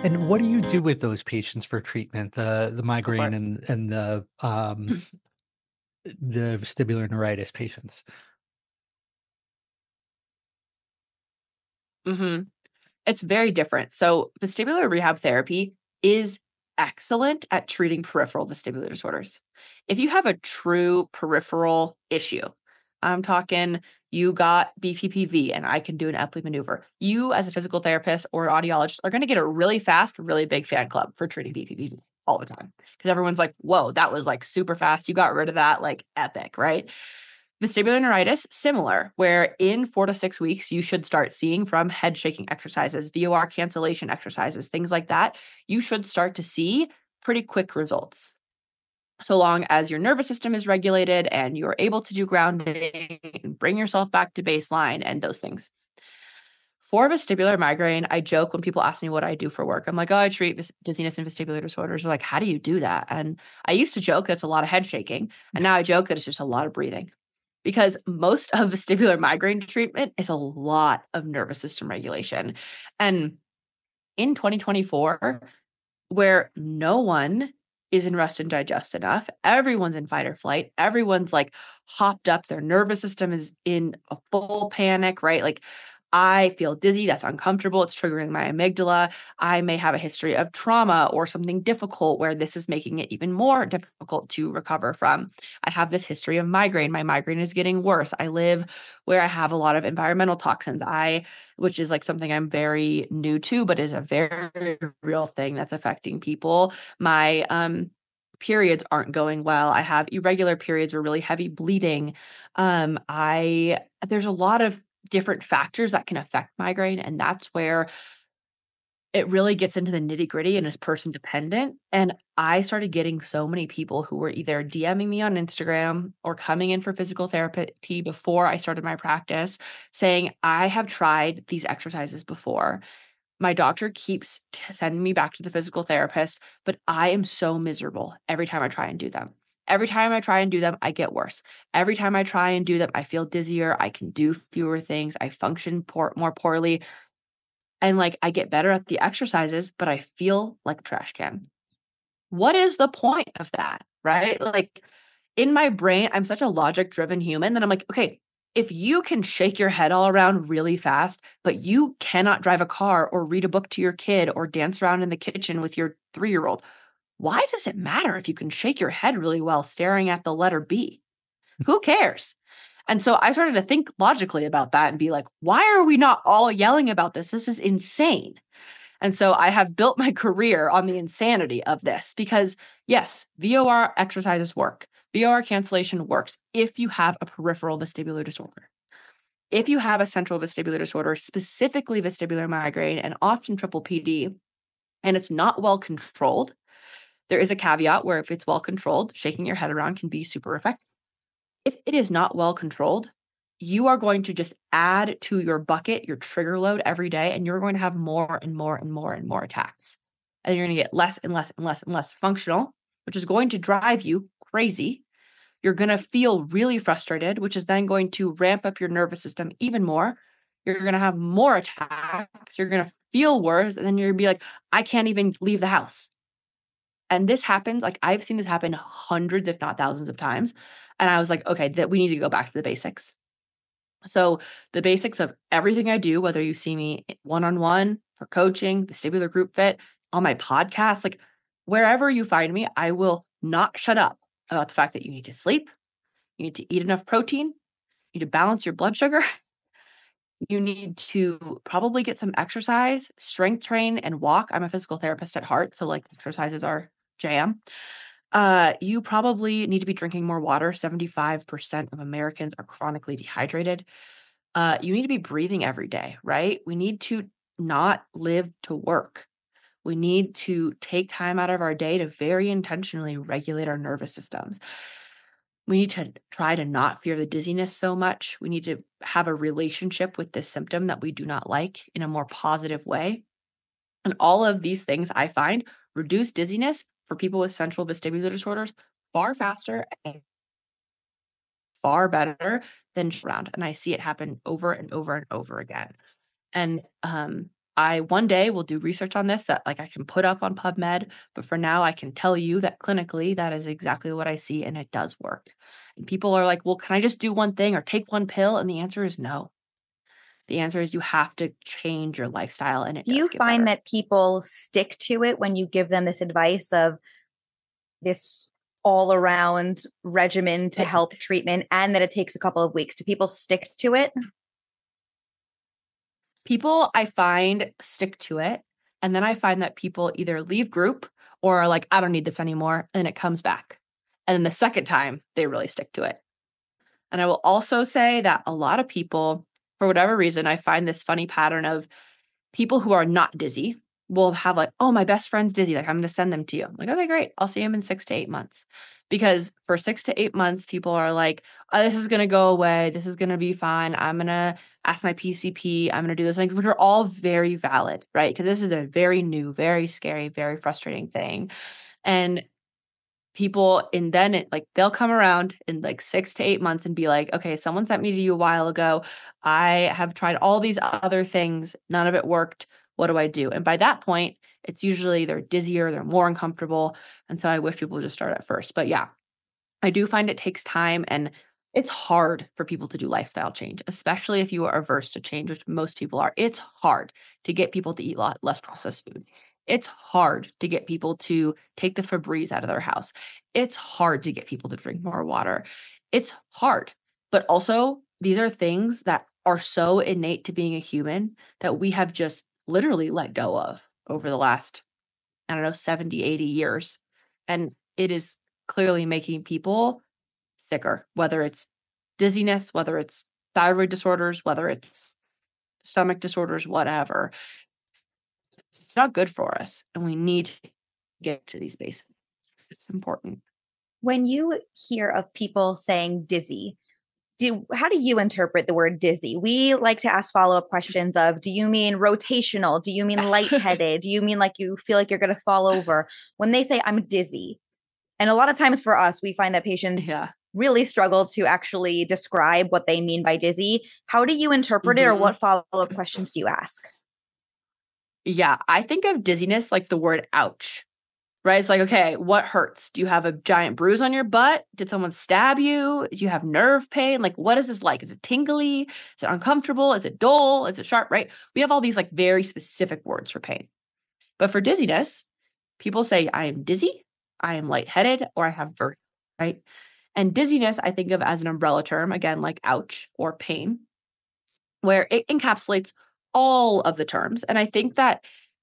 And what do you do with those patients for treatment? The Go for migraine it. and the vestibular neuritis patients? hmm It's very different. So, vestibular rehab therapy is excellent at treating peripheral vestibular disorders. If you have a true peripheral issue, I'm talking you got BPPV and I can do an Epley maneuver. You, as a physical therapist or audiologist, are going to get a really fast, really big fan club for treating BPPV all the time because everyone's like, whoa, that was like super fast. You got rid of that, like epic, right? Vestibular neuritis, similar, where in 4 to 6 weeks, you should start seeing from head shaking exercises, VOR cancellation exercises, things like that. You should start to see pretty quick results. So long as your nervous system is regulated and you're able to do grounding and bring yourself back to baseline and those things. For vestibular migraine, I joke when people ask me what I do for work. I'm like, oh, I treat dizziness and vestibular disorders. They're like, how do you do that? And I used to joke that's a lot of head shaking. And now I joke that it's just a lot of breathing because most of vestibular migraine treatment is a lot of nervous system regulation. And in 2024, where no one is in rest and digest enough, everyone's in fight or flight, everyone's like hopped up, their nervous system is in a full panic, right? Like, I feel dizzy. That's uncomfortable. It's triggering my amygdala. I may have a history of trauma or something difficult where this is making it even more difficult to recover from. I have this history of migraine. My migraine is getting worse. I live where I have a lot of environmental toxins. Which is like something I'm very new to, but is a very real thing that's affecting people. My periods aren't going well. I have irregular periods or really heavy bleeding. I There's a lot of different factors that can affect migraine, and that's where it really gets into the nitty-gritty and is person dependent. And I started getting so many people who were either DMing me on Instagram or coming in for physical therapy before I started my practice saying, I have tried these exercises before. My doctor keeps sending me back to the physical therapist, but I am so miserable every time I try and do them. Every time I try and do them, I get worse. Every time I try and do them, I feel dizzier. I can do fewer things. I function more poorly. And like I get better at the exercises, but I feel like a trash can. What is the point of that? Right? Like in my brain, I'm such a logic driven human that I'm like, okay, if you can shake your head all around really fast, but you cannot drive a car or read a book to your kid or dance around in the kitchen with your 3-year-old, why does it matter if you can shake your head really well staring at the letter B? Who cares? And so I started to think logically about that and be like, why are we not all yelling about this? This is insane. And so I have built my career on the insanity of this because, yes, VOR exercises work. VOR cancellation works if you have a peripheral vestibular disorder. If you have a central vestibular disorder, specifically vestibular migraine and often triple PD, and it's not well controlled, there is a caveat where if it's well controlled, shaking your head around can be super effective. If it is not well controlled, you are going to just add to your bucket, your trigger load every day, and you're going to have more and more and more and more attacks. And you're going to get less and less and less and less functional, which is going to drive you crazy. You're going to feel really frustrated, which is then going to ramp up your nervous system even more. You're going to have more attacks. You're going to feel worse. And then you're going to be like, I can't even leave the house. And this happens, like I've seen this happen hundreds, if not thousands of times. And I was like, okay, that we need to go back to the basics. So the basics of everything I do, whether you see me one-on-one for coaching, vestibular group fit, on my podcast, like wherever you find me, I will not shut up about the fact that you need to sleep, you need to eat enough protein, you need to balance your blood sugar, you need to probably get some exercise, strength train, and walk. I'm a physical therapist at heart, so like exercises are jam. You probably need to be drinking more water. 75% of Americans are chronically dehydrated. You need to be breathing every day, right? We need to not live to work. We need to take time out of our day to very intentionally regulate our nervous systems. We need to try to not fear the dizziness so much. We need to have a relationship with this symptom that we do not like in a more positive way. And all of these things I find reduce dizziness for people with central vestibular disorders far faster and far better than around. And I see it happen over and over and over again. And I one day will do research on this that like I can put up on PubMed, but for now I can tell you that clinically that is exactly what I see and it does work. And people are like, well, can I just do one thing or take one pill? And the answer is no. The answer is you have to change your lifestyle and it Do does you get find better. that people stick to it when you give them this advice of this all around regimen to help treatment and that it takes a couple of weeks? Do people stick to it? People I find stick to it. And then I find that people either leave group or are like, I don't need this anymore. And it comes back. And then the second time, they really stick to it. And I will also say that a lot of people, for whatever reason, I find this funny pattern of people who are not dizzy will have like, oh, my best friend's dizzy. Like, I'm going to send them to you. I'm like, okay, great. I'll see him in 6 to 8 months. Because for 6 to 8 months, people are like, oh, this is going to go away. This is going to be fine. I'm going to ask my PCP. I'm going to do this, which are all very valid, right? Because this is a very new, very scary, very frustrating thing. And people, and then it like they'll come around in like 6 to 8 months and be like, okay, someone sent me to you a while ago. I have tried all these other things. None of it worked. What do I do? And by that point, it's usually they're dizzier, they're more uncomfortable. And so I wish people would just start at first. But yeah, I do find it takes time and it's hard for people to do lifestyle change, especially if you are averse to change, which most people are. It's hard to get people to eat less processed food. It's hard to get people to take the Febreze out of their house. It's hard to get people to drink more water. It's hard. But also, these are things that are so innate to being a human that we have just literally let go of over the last, I don't know, 70, 80 years. And it is clearly making people sicker, whether it's dizziness, whether it's thyroid disorders, whether it's stomach disorders, whatever. It's not good for us. And we need to get to these basics. It's important. When you hear of people saying dizzy, how do you interpret the word dizzy? We like to ask follow-up questions of, do you mean rotational? Do you mean lightheaded? Do you mean like you feel like you're going to fall over? When they say I'm dizzy, and a lot of times for us, we find that patients really struggle to actually describe what they mean by dizzy. How do you interpret it, or what follow-up questions do you ask? Yeah, I think of dizziness like the word ouch, right? It's like, okay, what hurts? Do you have a giant bruise on your butt? Did someone stab you? Do you have nerve pain? Like, what is this like? Is it tingly? Is it uncomfortable? Is it dull? Is it sharp, right? We have all these like very specific words for pain. But for dizziness, people say, I am dizzy, I am lightheaded, or I have vertigo, right? And dizziness, I think of as an umbrella term, again, like ouch or pain, where it encapsulates all of the terms. And I think that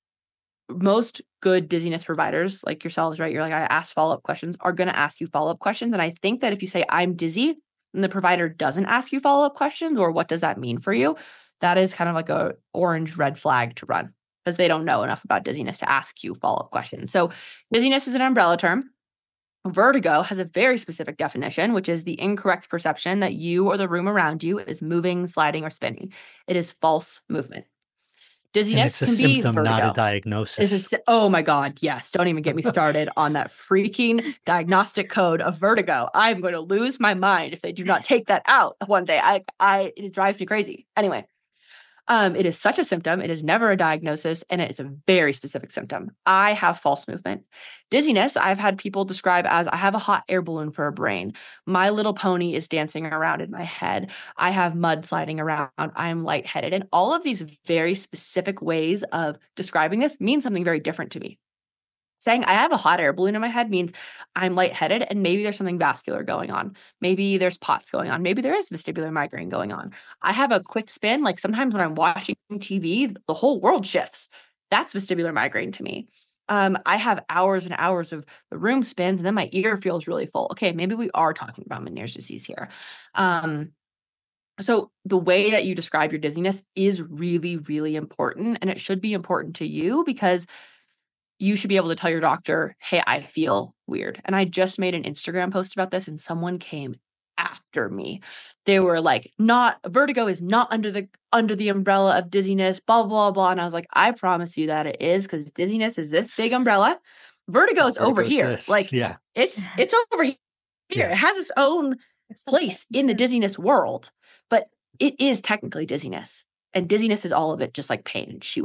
most good dizziness providers like yourselves, right? You're like, I ask follow-up questions, are going to ask you follow-up questions. And I think that if you say, I'm dizzy, and the provider doesn't ask you follow-up questions, or what does that mean for you? That is kind of like a orange red flag to run because they don't know enough about dizziness to ask you follow-up questions. So dizziness is an umbrella term. Vertigo has a very specific definition, which is the incorrect perception that you or the room around you is moving, sliding, or spinning. It is false movement. Dizziness And it's a can be symptom, not a vertigo. diagnosis. Oh my God, yes. Don't even get me started on that freaking diagnostic code of vertigo. I'm going to lose my mind if they do not take that out one day. It drives me crazy. Anyway, it is such a symptom. It is never a diagnosis, and it is a very specific symptom. I have false movement. Dizziness, I've had people describe as, I have a hot air balloon for a brain. My little pony is dancing around in my head. I have mud sliding around. I'm lightheaded. And all of these very specific ways of describing this mean something very different to me. Saying I have a hot air balloon in my head means I'm lightheaded and maybe there's something vascular going on. Maybe there's POTS going on. Maybe there is vestibular migraine going on. I have a quick spin. Like sometimes when I'm watching TV, the whole world shifts. That's vestibular migraine to me. I have hours and hours of the room spins and then my ear feels really full. Okay, maybe we are talking about Meniere's disease here. So the way that you describe your dizziness is really, really important. And it should be important to you because you should be able to tell your doctor, hey, I feel weird. And I just made an Instagram post about this and someone came after me. They were like, vertigo is not under the umbrella of dizziness, blah, blah, blah. And I was like, I promise you that it is, because dizziness is this big umbrella. Vertigo is over here. This. Like, yeah, it's over here. Yeah. It has its own place in the dizziness world, but it is technically dizziness. And dizziness is all of it, just like pain. And she was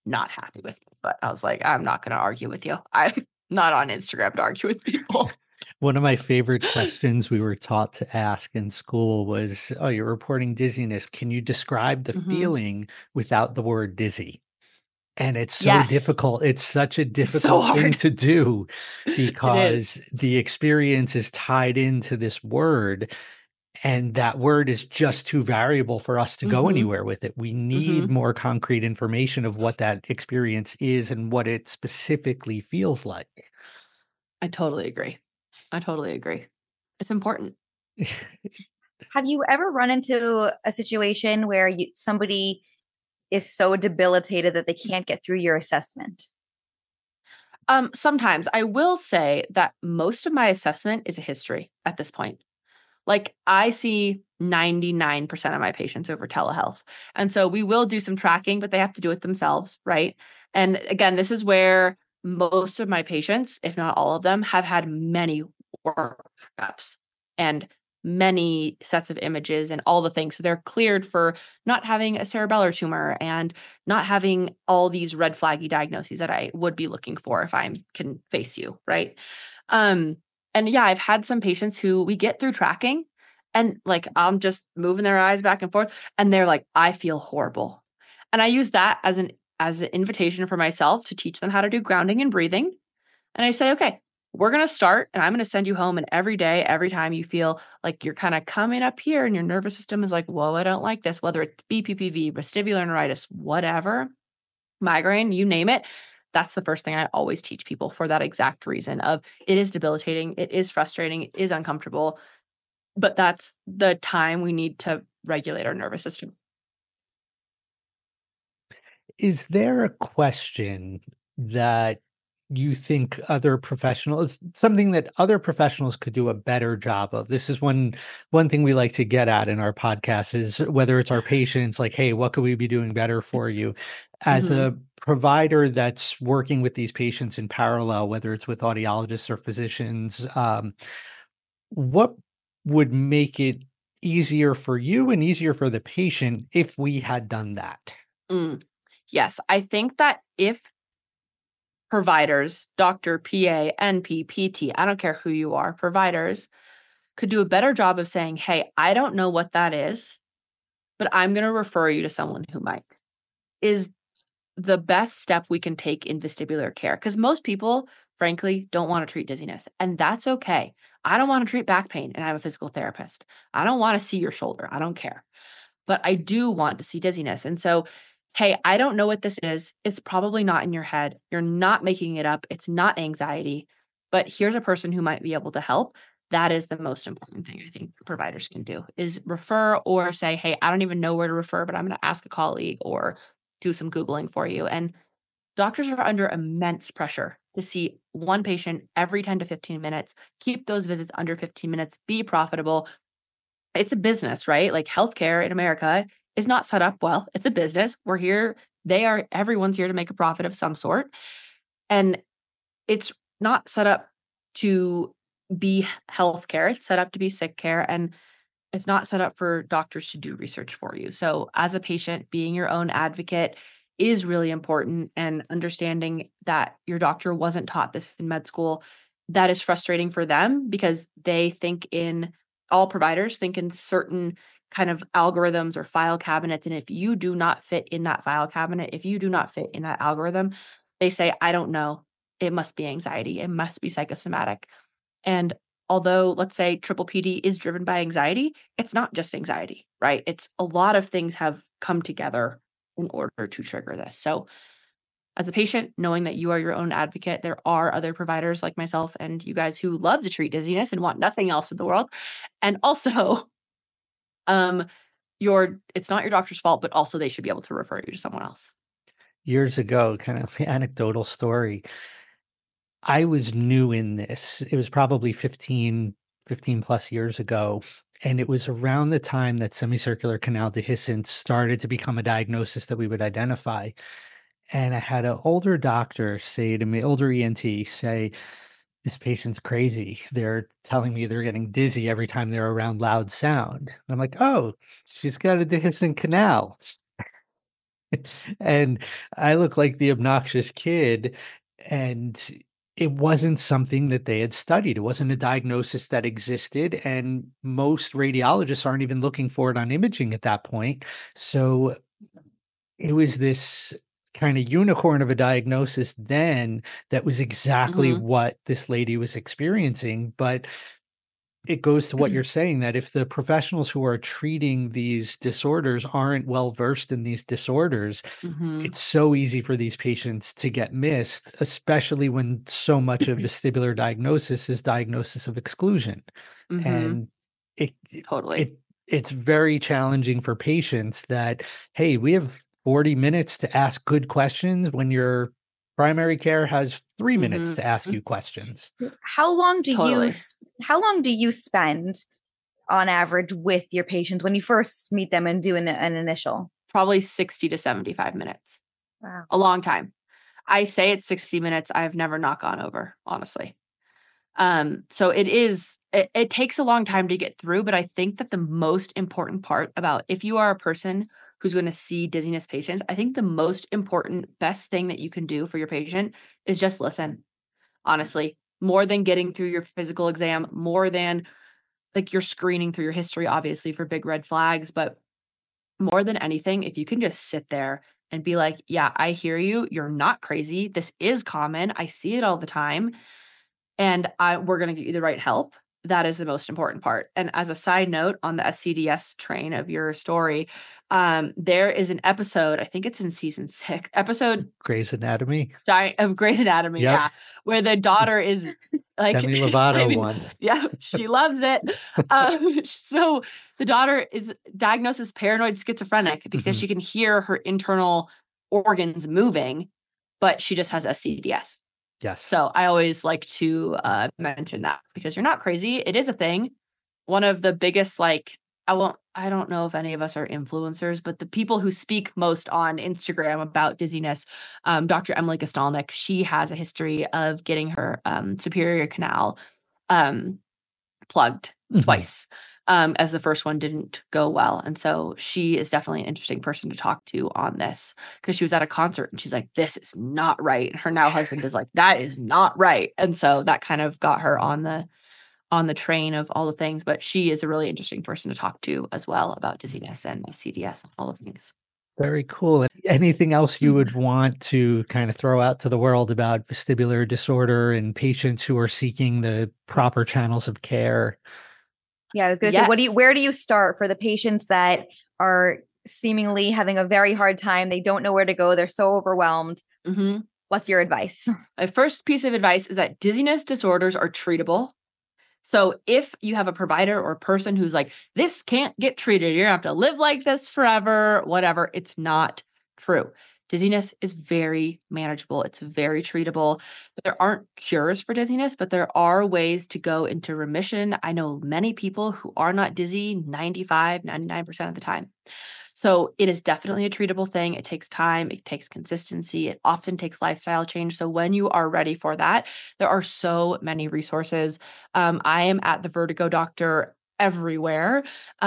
not happy with me. But I was like, I'm not going to argue with you. I'm not on Instagram to argue with people. One of my favorite questions we were taught to ask in school was, "Oh, you're reporting dizziness. Can you describe the Mhm. feeling without the word dizzy?" And it's so Yes, difficult. It's such a it's so difficult thing hard. to do It is. because the experience is tied into this word, and that word is just too variable for us to go Hmm. anywhere with it. We need Hmm. more concrete information of what that experience is and what it specifically feels like. I totally agree. I totally agree. It's important. Have you ever run into a situation where somebody is so debilitated that they can't get through your assessment? Sometimes I will say that most of my assessment is a history at this point. Like I see 99% of my patients over telehealth. And so we will do some tracking, but they have to do it themselves, right? And again, this is where most of my patients, if not all of them, have had many workups and many sets of images and all the things. So they're cleared for not having a cerebellar tumor and not having all these red flaggy diagnoses that I would be looking for if I can face you, right? Um, and yeah, I've had some patients who we get through tracking and like I'm just moving their eyes back and forth and they're like, I feel horrible. And I use that as an invitation for myself to teach them how to do grounding and breathing. And I say, okay, we're going to start and I'm going to send you home. And every day, every time you feel like you're kind of coming up here and your nervous system is like, whoa, I don't like this, whether it's BPPV, vestibular neuritis, whatever, migraine, you name it. That's the first thing I always teach people for that exact reason of it is debilitating, it is frustrating, it is uncomfortable, but that's the time we need to regulate our nervous system. Is there a question that you think other professionals something that other professionals could do a better job of? This is one thing we like to get at in our podcast is whether it's our patients, like, "Hey, what could we be doing better for you?" As Hmm. a provider that's working with these patients in parallel, whether it's with audiologists or physicians, what would make it easier for you and easier for the patient if we had done that? Mm. Yes, I think that if providers, doctor, PA, NP, PT, I don't care who you are, providers could do a better job of saying, hey, I don't know what that is, but I'm going to refer you to someone who might, is the best step we can take in vestibular care. Because most people, frankly, don't want to treat dizziness, and that's okay. I don't want to treat back pain, and I'm a physical therapist. I don't want to see your shoulder. I don't care. But I do want to see dizziness. And so, hey, I don't know what this is. It's probably not in your head. You're not making it up. It's not anxiety, but here's a person who might be able to help. That is the most important thing I think providers can do is refer or say, hey, I don't even know where to refer, but I'm going to ask a colleague or do some Googling for you. And doctors are under immense pressure to see one patient every 10 to 15 minutes, keep those visits under 15 minutes, be profitable, it's a business, right? Like healthcare in America is not set up well. It's a business. We're here. Everyone's here to make a profit of some sort. And it's not set up to be healthcare. It's set up to be sick care. And it's not set up for doctors to do research for you. So, as a patient, being your own advocate is really important and understanding that your doctor wasn't taught this in med school. That is frustrating for them because they think in all providers think in certain kind of algorithms or file cabinets. And if you do not fit in that file cabinet, if you do not fit in that algorithm, they say, I don't know. It must be anxiety. It must be psychosomatic. And although, let's say, triple PD is driven by anxiety, it's not just anxiety, right? It's a lot of things have come together in order to trigger this. So, as a patient, knowing that you are your own advocate, there are other providers like myself and you guys who love to treat dizziness and want nothing else in the world. And also, um, it's not your doctor's fault, but also they should be able to refer you to someone else. Years ago, kind of anecdotal story. I was new in this. It was probably 15 plus years ago. And it was around the time that semicircular canal dehiscence started to become a diagnosis that we would identify. And I had an older doctor say to me, older ENT say, this patient's crazy. They're telling me they're getting dizzy every time they're around loud sound. And I'm like, oh, she's got a dehiscent canal. And I look like the obnoxious kid, and it wasn't something that they had studied. It wasn't a diagnosis that existed, and most radiologists aren't even looking for it on imaging at that point. So it was this kind of unicorn of a diagnosis then that was exactly Mhm. what this lady was experiencing. But it goes to what you're saying, that if the professionals who are treating these disorders aren't well versed in these disorders, Mhm. it's so easy for these patients to get missed, especially when so much of vestibular diagnosis is diagnosis of exclusion. Mhm. And it it Totally. it it's very challenging for patients that, "Hey, we have 40 minutes to ask good questions," when your primary care has 3 minutes Mhm. to ask you questions. How long do you Totally. s- how long do you spend on average with your patients when you first meet them and do an initial? Probably 60 to 75 minutes. Wow. A long time. I say it's 60 minutes. I've never not gone over, honestly. So it takes a long time to get through, but I think that the most important part about if you are a person who's going to see dizziness patients, I think the most important, best thing that you can do for your patient is just listen, honestly, more than getting through your physical exam, more than like you're screening through your history, obviously, for big red flags, but more than anything, if you can just sit there and be like, yeah, I hear you. You're not crazy. This is common. I see it all the time. And we're going to get you the right help. That is the most important part. And as a side note on the SCDS train of your story, there is an episode, I think it's in season 6, episode Grey's Anatomy. of Grey's Anatomy, Yep. yeah, where the daughter is like, Demi I Lovato mean, one. yeah, she loves it. So the daughter is diagnosed as paranoid schizophrenic because Mhm. she can hear her internal organs moving, but she just has SCDS. Yes. So I always like to mention that because you're not crazy. It is a thing. One of the biggest, like, I don't know if any of us are influencers, but the people who speak most on Instagram about dizziness, Dr. Emily Kostalnik, she has a history of getting her superior canal um, plugged Mhm. twice, as the first one didn't go well. And so she is definitely an interesting person to talk to on this because she was at a concert and she's like, this is not right. And her now husband is like, that is not right. And so that kind of got her on the train of all the things. But she is a really interesting person to talk to as well about dizziness and CDS and all the things. Very cool. Anything else you would Mhm. want to kind of throw out to the world about vestibular disorder and patients who are seeking the Yes. proper channels of care? Yeah, I was going to say, Yes. where do you start for the patients that are seemingly having a very hard time? They don't know where to go. They're so overwhelmed. Mhm. What's your advice? My first piece of advice is that dizziness disorders are treatable. So if you have a provider or a person who's like, this can't get treated, you're gonna have to live like this forever, whatever, it's not true. Dizziness is very manageable. It's very treatable. There aren't cures for dizziness, but there are ways to go into remission. I know many people who are not dizzy 95, 99% of the time. So it is definitely a treatable thing. It takes time, it takes consistency, it often takes lifestyle change. So when you are ready for that, there are so many resources. I am at the Vertigo Doctor everywhere.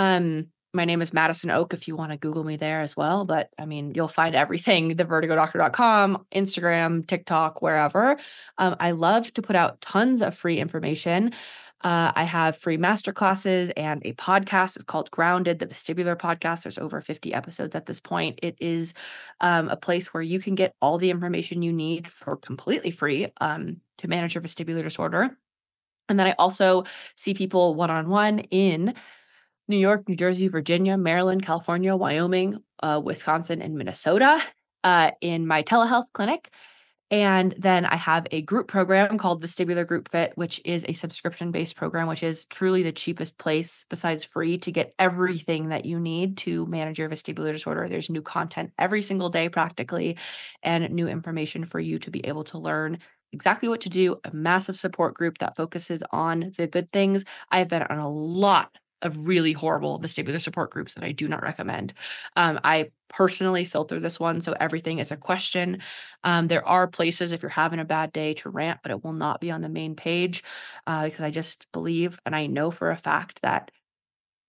My name is Madison Oak if you want to Google me there as well. But I mean, you'll find everything, thevertigodoctor.com, Instagram, TikTok, wherever. I love to put out tons of free information. I have free masterclasses and a podcast. It's called Grounded, the Vestibular Podcast. There's over 50 episodes at this point. It is a place where you can get all the information you need for completely free to manage your vestibular disorder. And then I also see people one on one in New York, New Jersey, Virginia, Maryland, California, Wyoming, Wisconsin, and Minnesota in my telehealth clinic. And then I have a group program called Vestibular Group Fit, which is a subscription based program, which is truly the cheapest place besides free to get everything that you need to manage your vestibular disorder. There's new content every single day, practically, and new information for you to be able to learn exactly what to do. A massive support group that focuses on the good things. I've been on a lot of really horrible vestibular support groups that I do not recommend. I personally filter this one, so everything is a question. There are places if you're having a bad day to rant, but it will not be on the main page because I just believe and I know for a fact that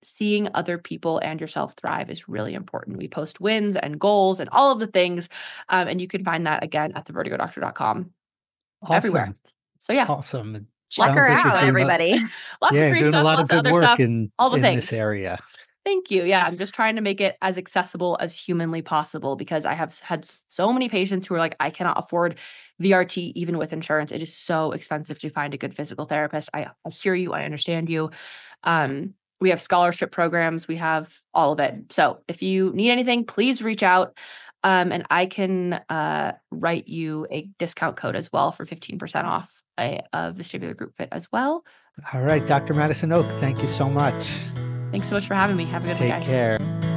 seeing other people and yourself thrive is really important. We post wins and goals and all of the things. And you can find that again at thevertigodoctor.com everywhere. Awesome. So yeah. Awesome. Check her Sounds like you're out, doing everybody. Lots of free doing a stuff, lot of lots of good other work stuff, in all the things. this area. Thank you. Yeah, I'm just trying to make it as accessible as humanly possible because I have had so many patients who are like, I cannot afford VRT even with insurance. It is so expensive to find a good physical therapist. I hear you. I understand you. We have scholarship programs. We have all of it. So if you need anything, please reach out. And I can write you a discount code as well for 15% off a vestibular group fit as well. All right, Dr. Madison Oak, thank you so much. Thanks so much for having me. Have a good one, guys. Take care.